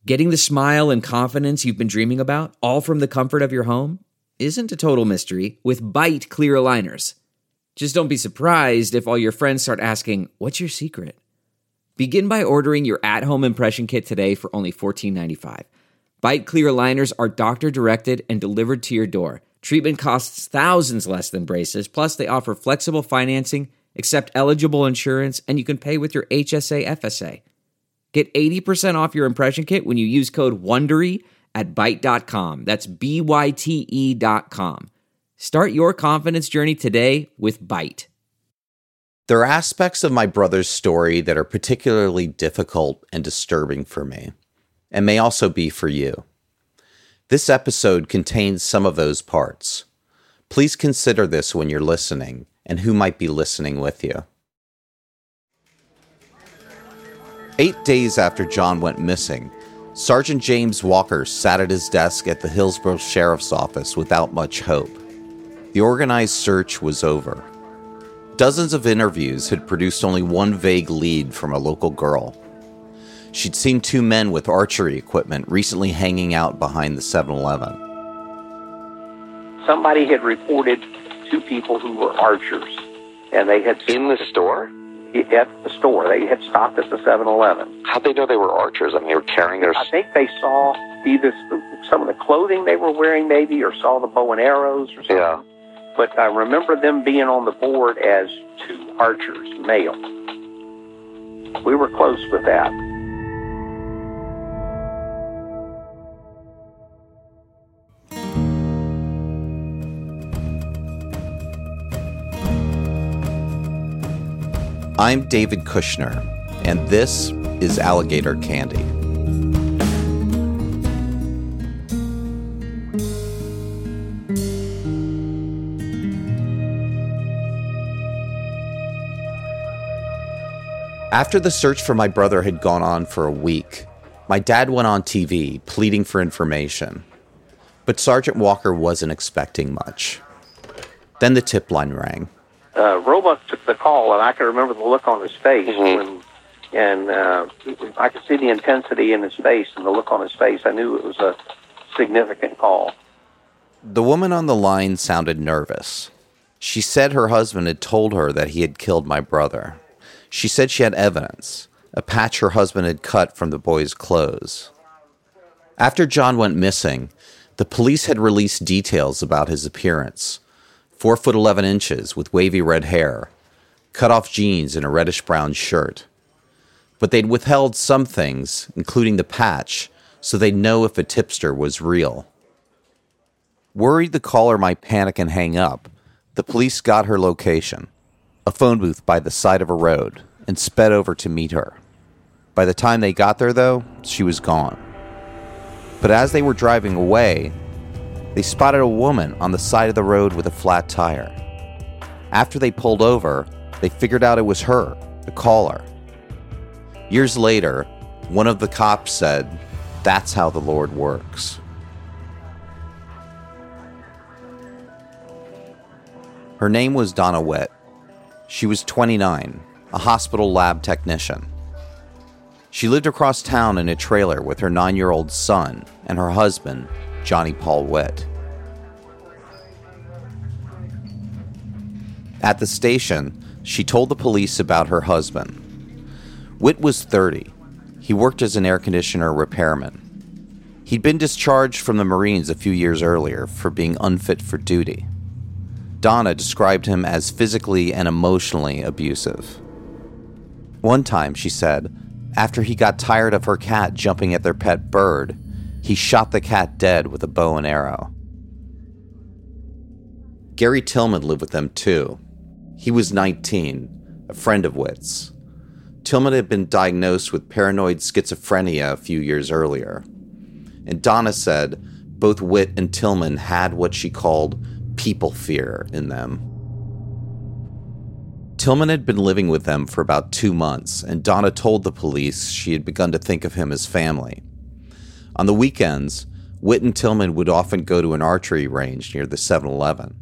Getting the smile and confidence you've been dreaming about, all from the comfort of your home, isn't a total mystery with Byte clear aligners. Just don't be surprised if all your friends start asking, "What's your secret?" Begin by ordering your at-home impression kit today for only $14.95. Byte clear aligners are doctor-directed and delivered to your door. Treatment costs thousands less than braces, plus they offer flexible financing, accept eligible insurance, and you can pay with your HSA FSA. Get 80% off your impression kit when you use code WONDERY at Byte.com. That's BYTE.com. Start your confidence journey today with Byte. There are aspects of my brother's story that are particularly difficult and disturbing for me, and may also be for you. This episode contains some of those parts. Please consider this when you're listening, and who might be listening with you. 8 days after John went missing, Sergeant James Walker sat at his desk at the Hillsborough Sheriff's Office without much hope. The organized search was over. Dozens of interviews had produced only one vague lead from a local girl. She'd seen two men with archery equipment recently hanging out behind the 7-Eleven. Somebody had reported two people who were archers, and they had... In the store? At the store. They had stopped at the 7-Eleven. How'd they know they were archers? I mean, they were carrying their... I think they saw either some of the clothing they were wearing, maybe, or saw the bow and arrows or something. Yeah. But I remember them being on the board as two archers, male. We were close with that. I'm David Kushner, and this is Alligator Candy. After the search for my brother had gone on for a week, my dad went on TV pleading for information. But Sergeant Walker wasn't expecting much. Then the tip line rang. Roebuck took the call, and I can remember the look on his face. I could see the intensity in his face and the look on his face. I knew it was a significant call. The woman on the line sounded nervous. She said her husband had told her that he had killed my brother. She said she had evidence, a patch her husband had cut from the boy's clothes. After John went missing, the police had released details about his appearance. 4 foot 11 inches with wavy red hair, cut-off jeans and a reddish-brown shirt. But they'd withheld some things, including the patch, so they'd know if a tipster was real. Worried the caller might panic and hang up, the police got her location, a phone booth by the side of a road, and sped over to meet her. By the time they got there, though, she was gone. But as they were driving away, they spotted a woman on the side of the road with a flat tire. After they pulled over, they figured out it was her, the caller. Years later, one of the cops said, "That's how the Lord works." Her name was Donna Witt. She was 29, a hospital lab technician. She lived across town in a trailer with her 9-year-old son and her husband, Johnny Paul Witt. At the station, she told the police about her husband. Witt was 30. He worked as an air conditioner repairman. He'd been discharged from the Marines a few years earlier for being unfit for duty. Donna described him as physically and emotionally abusive. One time, she said, after he got tired of her cat jumping at their pet bird, he shot the cat dead with a bow and arrow. Gary Tillman lived with them too. He was 19, a friend of Witt's. Tillman had been diagnosed with paranoid schizophrenia a few years earlier. And Donna said both Witt and Tillman had what she called people fear in them. Tillman had been living with them for about 2 months, and Donna told the police she had begun to think of him as family. On the weekends, Witt and Tillman would often go to an archery range near the 7-Eleven.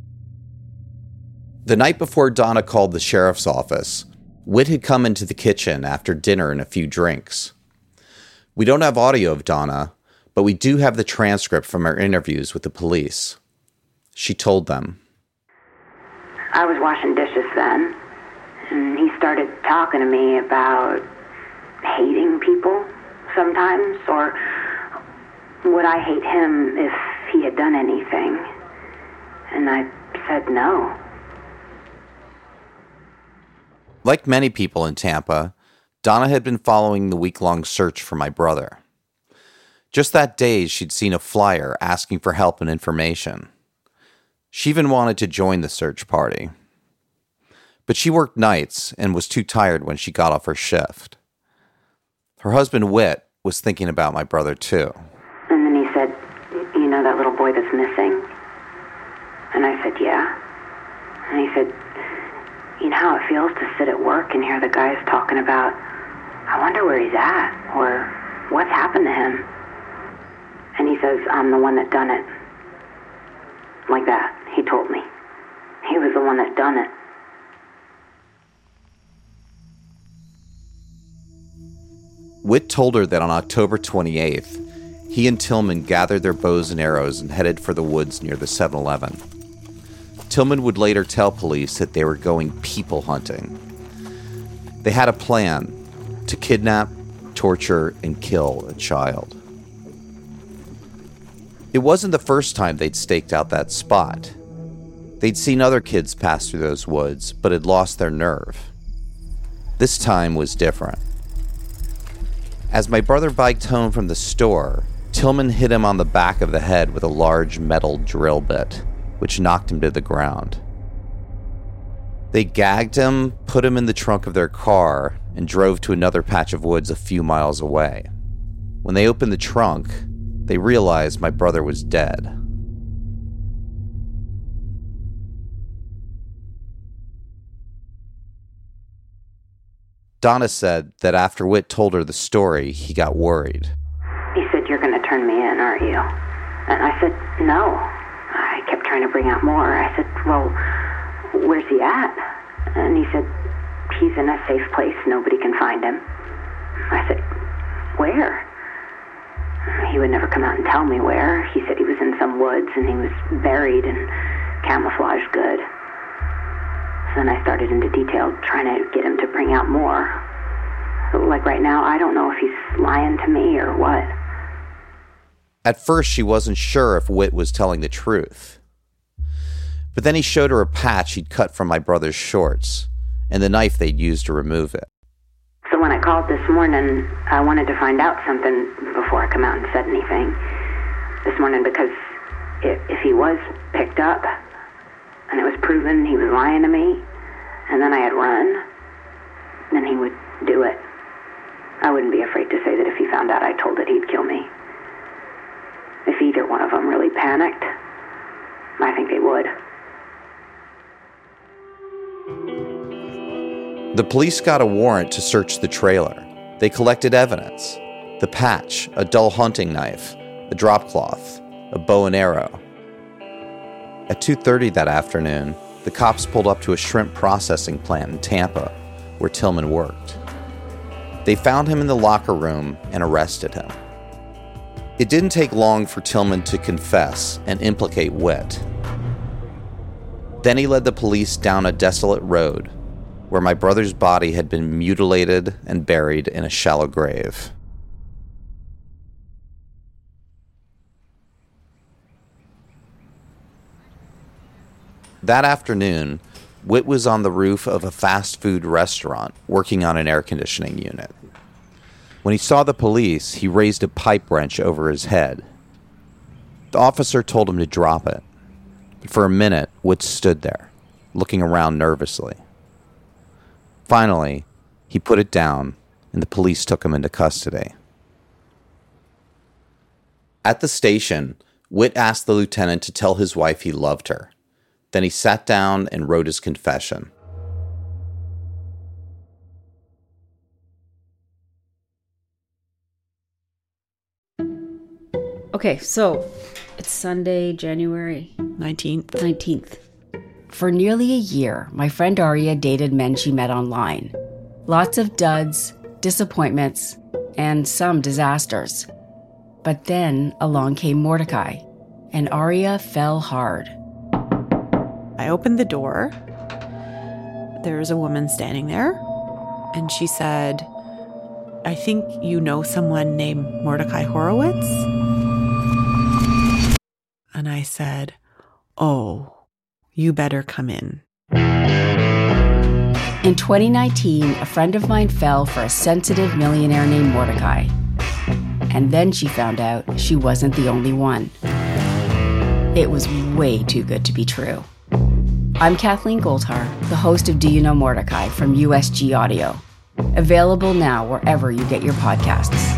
The night before Donna called the sheriff's office, Witt had come into the kitchen after dinner and a few drinks. We don't have audio of Donna, but we do have the transcript from her interviews with the police. She told them, I was washing dishes then, and he started talking to me about hating people sometimes, or would I hate him if he had done anything? And I said no. Like many people in Tampa, Donna had been following the week-long search for my brother. Just that day, she'd seen a flyer asking for help and information. She even wanted to join the search party. But she worked nights and was too tired when she got off her shift. Her husband, Whit, was thinking about my brother, too. And then he said, you know that little boy that's missing? And I said, yeah. And he said, you know how it feels to sit at work and hear the guys talking about, I wonder where he's at, or what's happened to him? And he says, I'm the one that done it. Like that, he told me. He was the one that done it. Whit told her that on October 28th, he and Tillman gathered their bows and arrows and headed for the woods near the 7-Eleven. Tillman would later tell police that they were going people hunting. They had a plan to kidnap, torture, and kill a child. It wasn't the first time they'd staked out that spot. They'd seen other kids pass through those woods, but had lost their nerve. This time was different. As my brother biked home from the store, Tillman hit him on the back of the head with a large metal drill bit, which knocked him to the ground. They gagged him, put him in the trunk of their car, and drove to another patch of woods a few miles away. When they opened the trunk, they realized my brother was dead. Donna said that after Whit told her the story, he got worried. He said, you're going to turn me in, aren't you? And I said, no. I kept trying to bring out more. I said, well, where's he at? And he said, he's in a safe place. Nobody can find him. I said, where? He would never come out and tell me where. He said he was in some woods and he was buried and camouflaged good. So then I started into detail trying to get him to bring out more. Like right now, I don't know if he's lying to me or what. At first, she wasn't sure if Whit was telling the truth. But then he showed her a patch he'd cut from my brother's shorts and the knife they'd used to remove it. So when I called this morning, I wanted to find out something before I come out and said anything. This morning, because if he was picked up and it was proven he was lying to me, and then I had run, then he would do it. I wouldn't be afraid to say that if he found out I told it, he'd kill me. If either one of them really panicked, I think they would. The police got a warrant to search the trailer. They collected evidence: the patch, a dull hunting knife, a drop cloth, a bow and arrow. At 2:30 that afternoon, the cops pulled up to a shrimp processing plant in Tampa, where Tillman worked. They found him in the locker room and arrested him. It didn't take long for Tillman to confess and implicate Whit. Then he led the police down a desolate road where my brother's body had been mutilated and buried in a shallow grave. That afternoon, Whit was on the roof of a fast food restaurant working on an air conditioning unit. When he saw the police, he raised a pipe wrench over his head. The officer told him to drop it. But for a minute, Whit stood there, looking around nervously. Finally, he put it down, and the police took him into custody. At the station, Whit asked the lieutenant to tell his wife he loved her. Then he sat down and wrote his confession. Okay, so it's Sunday, January 19th. For nearly a year, my friend Aria dated men she met online. Lots of duds, disappointments, and some disasters. But then along came Mordecai, and Aria fell hard. I opened the door. There was a woman standing there, and she said, "I think you know someone named Mordecai Horowitz?" And I said, "Oh, you better come in." In 2019, a friend of mine fell for a sensitive millionaire named Mordecai. And then she found out she wasn't the only one. It was way too good to be true. I'm Kathleen Goldhar, the host of Do You Know Mordecai from USG Audio. Available now wherever you get your podcasts.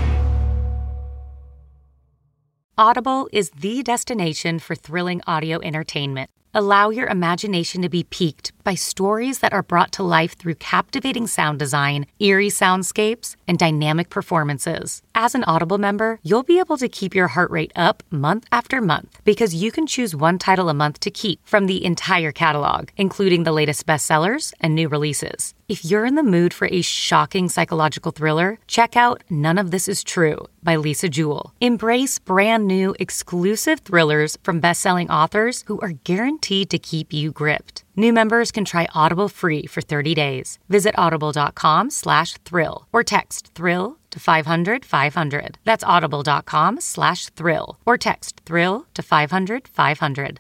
Audible is the destination for thrilling audio entertainment. Allow your imagination to be piqued by stories that are brought to life through captivating sound design, eerie soundscapes, and dynamic performances. As an Audible member, you'll be able to keep your heart rate up month after month because you can choose one title a month to keep from the entire catalog, including the latest bestsellers and new releases. If you're in the mood for a shocking psychological thriller, check out None of This Is True by Lisa Jewell. Embrace brand new exclusive thrillers from best-selling authors who are guaranteed to keep you gripped. New members can try Audible free for 30 days. Visit audible.com/thrill or text thrill to 500-500. That's audible.com/thrill or text thrill to 500-500.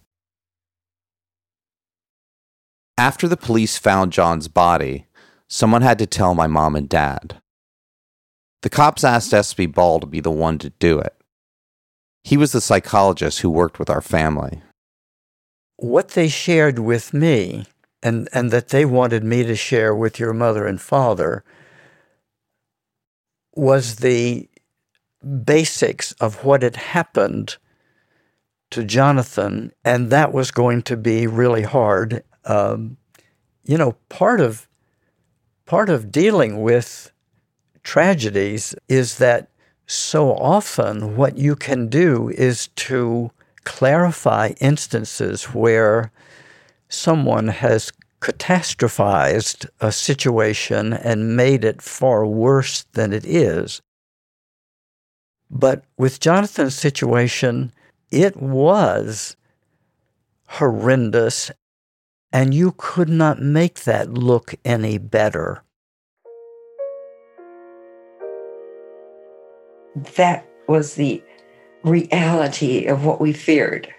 After the police found John's body, someone had to tell my mom and dad. The cops asked S.B. Ball to be the one to do it. He was the psychologist who worked with our family. What they shared with me, and that they wanted me to share with your mother and father, was the basics of what had happened to Jonathan, and that was going to be really hard. Part of dealing with tragedies is that so often what you can do is to clarify instances where someone has catastrophized a situation and made it far worse than it is. But with Jonathan's situation, it was horrendous, and you could not make that look any better. That was the reality of what we feared.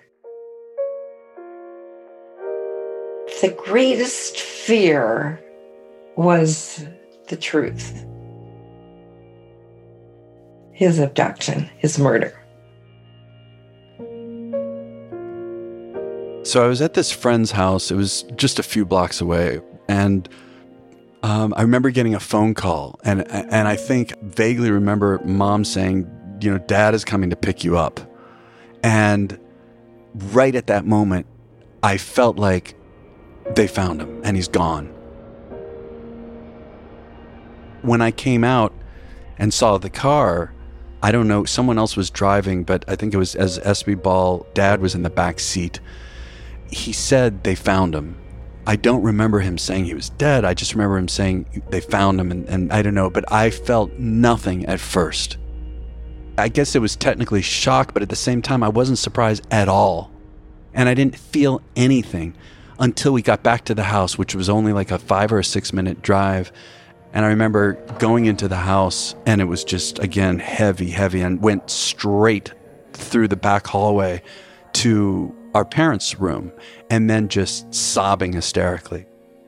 The greatest fear was the truth. His abduction, his murder. So I was at this friend's house. It was just a few blocks away. And I remember getting a phone call. And I think vaguely remember Mom saying, Dad is coming to pick you up. And right at that moment, I felt like they found him and he's gone. When I came out and saw the car, I don't know, someone else was driving, but I think it was as S.B. Ball, Dad was in the back seat. He said they found him. I don't remember him saying he was dead. I just remember him saying they found him, and I don't know, but I felt nothing at first. I guess it was technically shock, but at the same time, I wasn't surprised at all. And I didn't feel anything until we got back to the house, which was only like a 5 or 6 minute drive. And I remember going into the house, and it was just, again, heavy, and went straight through the back hallway to our parents' room, and then just sobbing hysterically.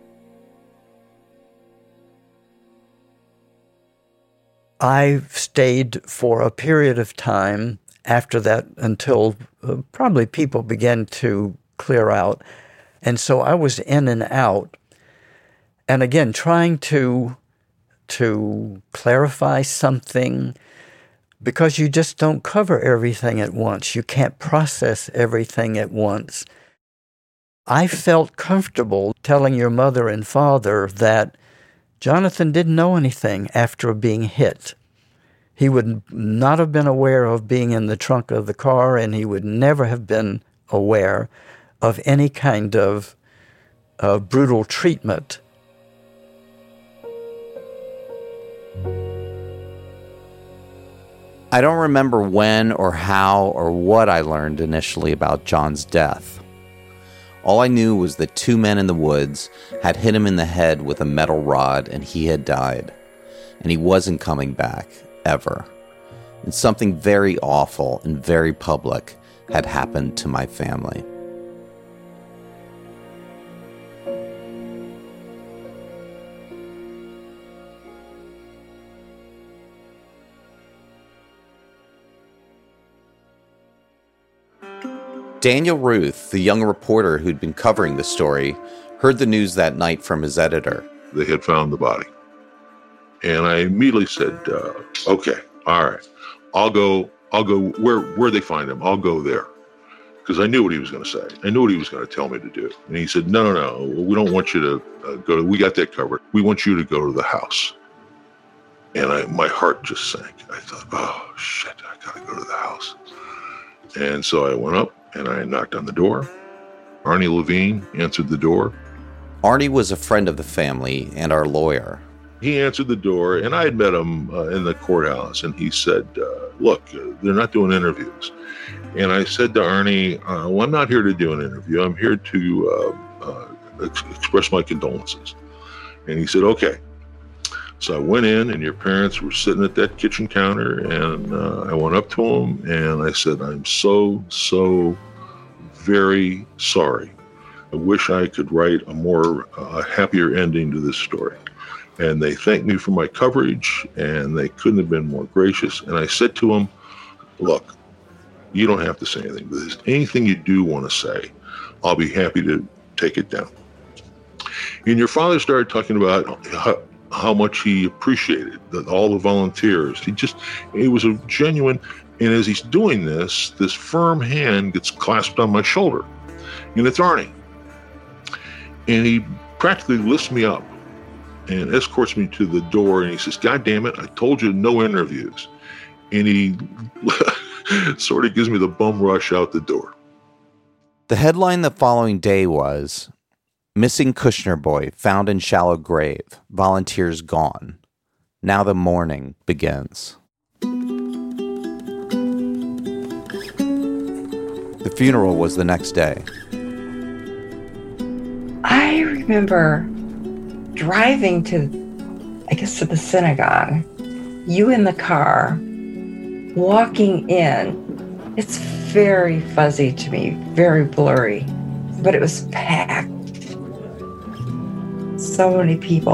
I stayed for a period of time after that until probably people began to clear out. And so I was in and out. And again, trying to clarify something, because you just don't cover everything at once. You can't process everything at once. I felt comfortable telling your mother and father that Jonathan didn't know anything after being hit. He would not have been aware of being in the trunk of the car, and he would never have been aware of any kind of brutal treatment. I don't remember when or how or what I learned initially about John's death. All I knew was that 2 men in the woods had hit him in the head with a metal rod and he had died. And he wasn't coming back, ever. And something very awful and very public had happened to my family. Daniel Ruth, the young reporter who'd been covering the story, heard the news that night from his editor. They had found the body. And I immediately said, okay, all right, I'll go where they find him. I'll go there. Because I knew what he was going to say. I knew what he was going to tell me to do. And he said, no, we don't want you to go. We got that covered. We want you to go to the house. And my heart just sank. I thought, oh, shit, I got to go to the house. And so I went up and I knocked on the door. Arnie Levine answered the door. Arnie was a friend of the family and our lawyer. He answered the door, and I had met him in the courthouse, and he said, look, they're not doing interviews. And I said to Arnie, well, I'm not here to do an interview. I'm here to express my condolences. And he said, okay. So I went in, and your parents were sitting at that kitchen counter, and I went up to them, and I said, I'm so very sorry. I wish I could write a happier ending to this story. And they thanked me for my coverage, and they couldn't have been more gracious. And I said to them, look, you don't have to say anything, but if there's anything you do want to say, I'll be happy to take it down. And your father started talking about how much he appreciated all the volunteers. He was a genuine, and as he's doing this firm hand gets clasped on my shoulder, and it's Arnie. And he practically lifts me up and escorts me to the door, and he says, God damn it, I told you no interviews. And he sort of gives me the bum rush out the door. The headline the following day was, Missing Kushner Boy Found in Shallow Grave, Volunteers Gone. Now the mourning begins. The funeral was the next day. I remember driving to the synagogue, you in the car, walking in. It's very fuzzy to me, very blurry, but it was packed. So many people.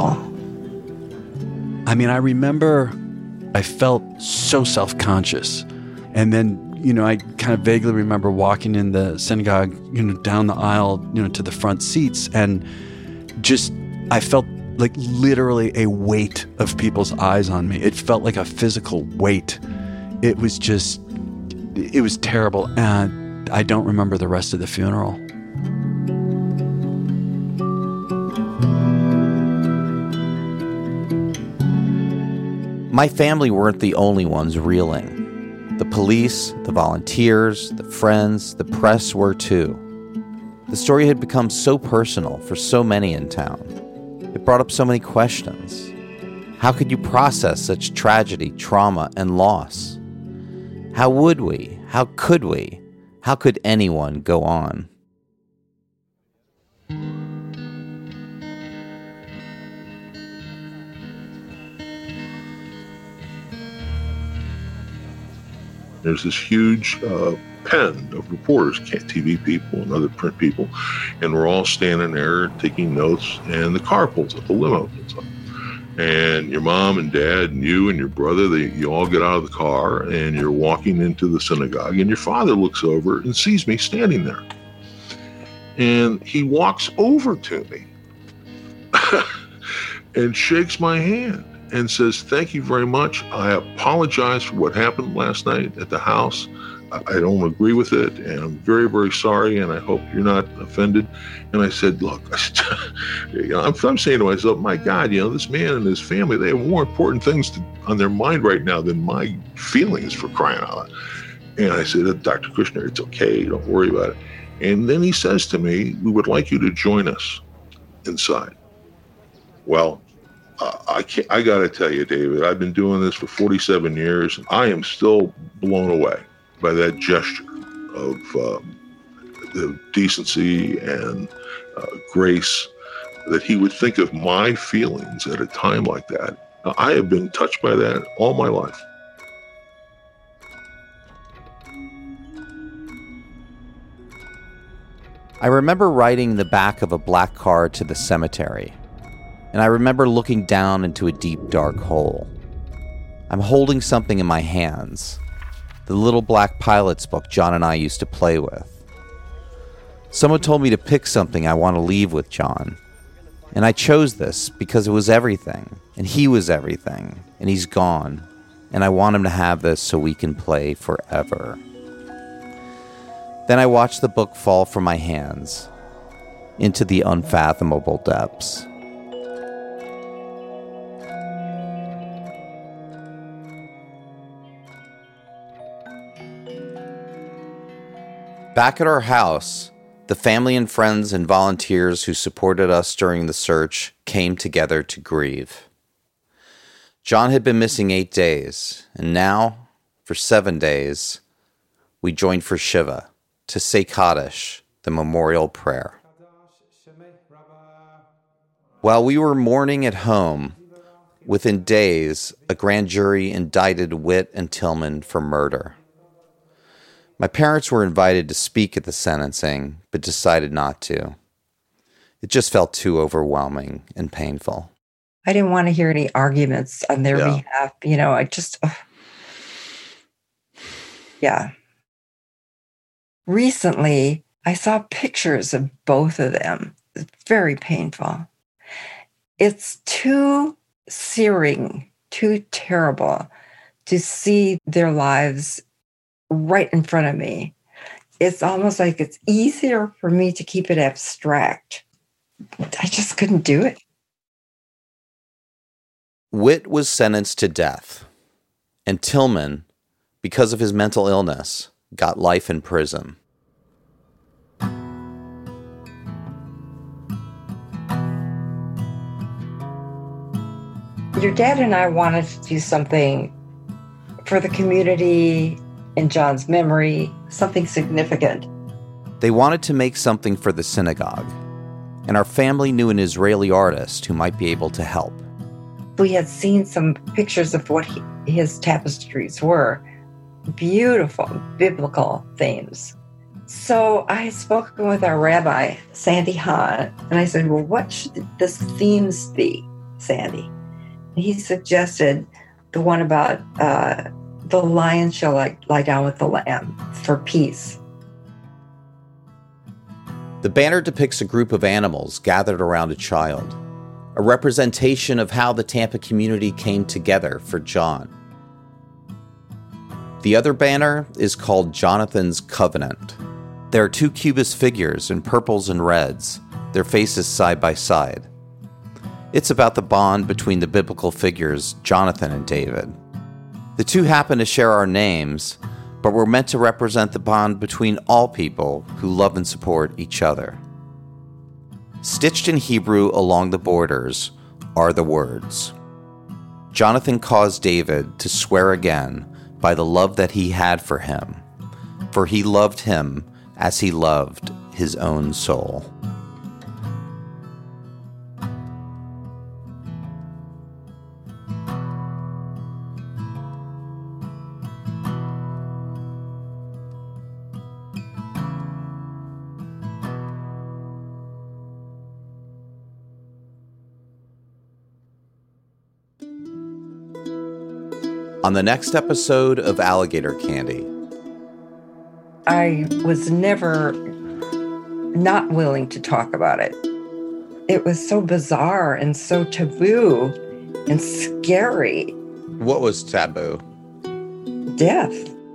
I mean, I remember I felt so self-conscious. And then, I kind of vaguely remember walking in the synagogue, down the aisle, to the front seats, and just, I felt like literally a weight of people's eyes on me. It felt like a physical weight. It was terrible. And I don't remember the rest of the funeral. My family weren't the only ones reeling. The police, the volunteers, the friends, the press were too. The story had become so personal for so many in town. It brought up so many questions. How could you process such tragedy, trauma, and loss? How would we? How could we? How could anyone go on? There's this huge pen of reporters, TV people and other print people, and we're all standing there taking notes, and the car pulls up, the limo pulls up. And your mom and dad and you and your brother, you all get out of the car, and you're walking into the synagogue, and your father looks over and sees me standing there. And he walks over to me and shakes my hand and says, thank you very much. I apologize for what happened last night at the house. I don't agree with it, and I'm very, very sorry, and I hope you're not offended. And I said, look, I'm saying to myself, my God, this man and his family, they have more important things on their mind right now than my feelings, for crying out loud. And I said, Dr. Kushner, it's okay, don't worry about it. And then he says to me, we would like you to join us inside. Well, I got to tell you, David, I've been doing this for 47 years. I am still blown away by that gesture of the decency and grace that he would think of my feelings at a time like that. I have been touched by that all my life. I remember riding the back of a black car to the cemetery, and I remember looking down into a deep, dark hole. I'm holding something in my hands, the little black pilot's book John and I used to play with. Someone told me to pick something I want to leave with John, and I chose this because it was everything, and he was everything, and he's gone, and I want him to have this so we can play forever. Then I watched the book fall from my hands into the unfathomable depths. Back at our house, the family and friends and volunteers who supported us during the search came together to grieve. John had been missing 8 days, and now, for 7 days, we joined for Shiva, to say Kaddish, the memorial prayer. While we were mourning at home, within days, a grand jury indicted Witt and Tillman for murder. My parents were invited to speak at the sentencing, but decided not to. It just felt too overwhelming and painful. I didn't want to hear any arguments on their behalf. I just, yeah. Recently, I saw pictures of both of them. It's very painful. It's too searing, too terrible to see their lives right in front of me. It's almost like it's easier for me to keep it abstract. I just couldn't do it. Witt was sentenced to death, and Tillman, because of his mental illness, got life in prison. Your dad and I wanted to do something for the community, in John's memory, something significant. They wanted to make something for the synagogue, and our family knew an Israeli artist who might be able to help. We had seen some pictures of what his tapestries were. Beautiful, biblical themes. So I had spoken with our rabbi, Sandy Hahn, and I said, well, what should the themes be, Sandy? And he suggested the one about the lion shall lie down with the lamb for peace. The banner depicts a group of animals gathered around a child, a representation of how the Tampa community came together for John. The other banner is called Jonathan's Covenant. There are 2 cubist figures in purples and reds, their faces side by side. It's about the bond between the biblical figures Jonathan and David. The 2 happen to share our names, but we're meant to represent the bond between all people who love and support each other. Stitched in Hebrew along the borders are the words, Jonathan caused David to swear again by the love that he had for him, for he loved him as he loved his own soul. On the next episode of Alligator Candy. I was never not willing to talk about it. It was so bizarre and so taboo and scary. What was taboo? Death.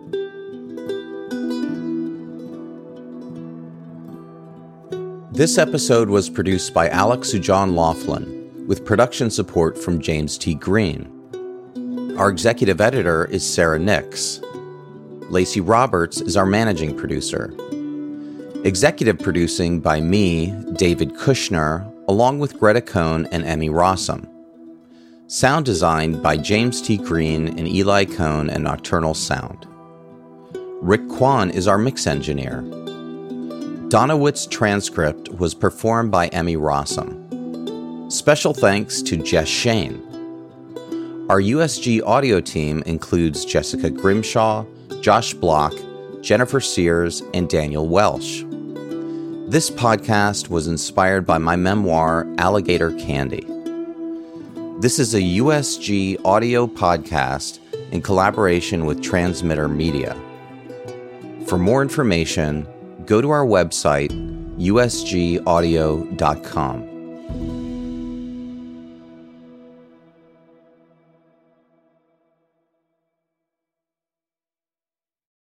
This episode was produced by Alex Ujan Laughlin, with production support from James T. Green. Our executive editor is Sarah Nix. Lacey Roberts is our managing producer. Executive producing by me, David Kushner, along with Greta Cohn and Emmy Rossum. Sound designed by James T. Green and Eli Cohn and Nocturnal Sound. Rick Kwan is our mix engineer. Donna Witt's transcript was performed by Emmy Rossum. Special thanks to Jess Shane. Our USG audio team includes Jessica Grimshaw, Josh Block, Jennifer Sears, and Daniel Welsh. This podcast was inspired by my memoir, Alligator Candy. This is a USG audio podcast in collaboration with Transmitter Media. For more information, go to our website, usgaudio.com.